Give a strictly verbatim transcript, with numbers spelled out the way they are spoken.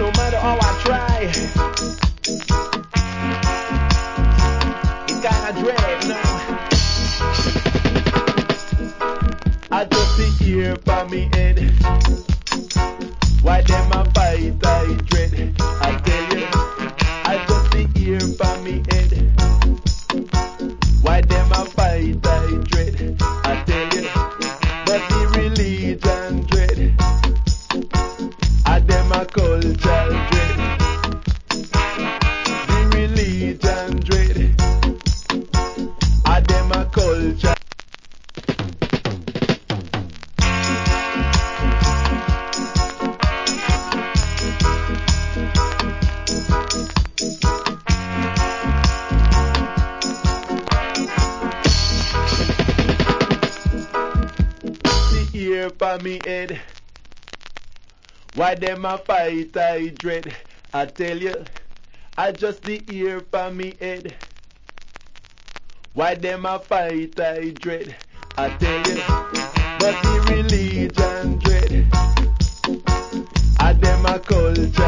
no matter how I try. It's kinda dread, no. I just sit here by me head. Why them a fight I dread? I tell you, I just sit here by me head. Why them a fight I dread? I tell you, but the religion dread. I them a culture dread. The religion dread. I them a culture. Here by me head. Why them a fight I dread? I tell you, I just the ear by me head. Why them a fight I dread? I tell you, but the religion dread. I them a culture.